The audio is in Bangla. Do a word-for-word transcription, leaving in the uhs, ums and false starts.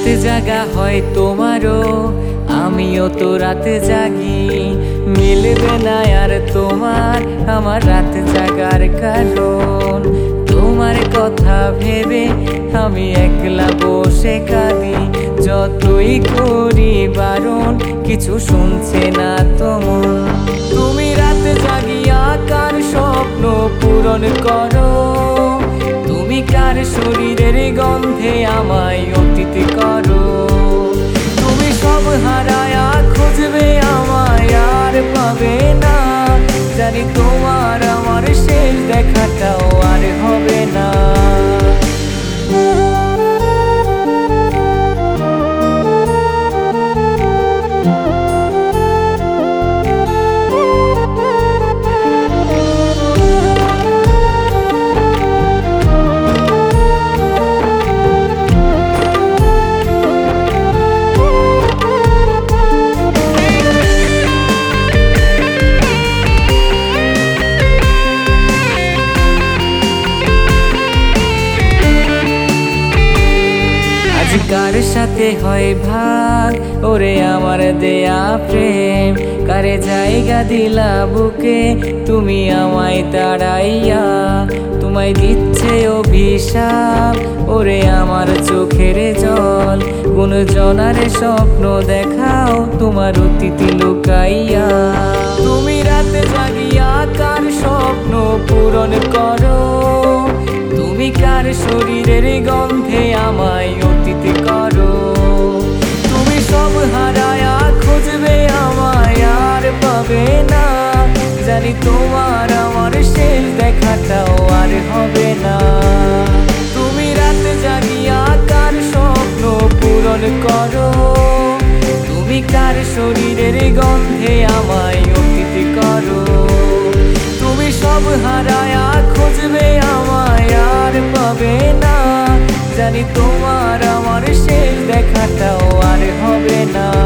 রাত জাগা হয় তোমারও, আমিও তো রাত জাগি। মিলবে না আর তোমার আমার রাত জাগার কারণ। তোমার কথা ভেবে আমি একলা বসে কাঁদি, যতই করি বারণ কিছু শুনছে না তোমার। তুমি রাত জাগিয়া কার স্বপ্ন পূরণ করো, তুমি কার শরীরের গন্ধে আমায় অতীত করো। তুমি সব হারায়া খুঁজবে আমায় আর পাবে না, জানি তোমার আমার শেষ দেখাটাও আর হবে না। কার সাথে হয় ভাগ ওরে আমার দেয়া প্রেম, কারে জায়গা দিলা বুকে তুমি আমায় তাড়াইয়া। তোমায় দিচ্ছে অভিশাপ ওরে আমার চোখের জল, কোন জনারে স্বপ্ন দেখাও তোমার অতীত লুকাইয়া। তুমি রাতে জাগিয়া কার স্বপ্ন পূরণ করো, তুমি কার শরীরের গন্ধে আমায় অতীত করো। তুমি সব হারায়া খুঁজবে আমায় আর পাবে না, জানি তোমার আমার শেষ দেখাটাও আর হবে না। তুমি রাত জাগিয়া কার স্বপ্ন পূরণ করো, তুমি কার শরীরের গন্ধে আমায় অতীত করো। তুমি সব হারায়া খুঁজবে আমায় আর পাবে না, জানি তোমার আমার শেষ দেখাটাও আর হবে না।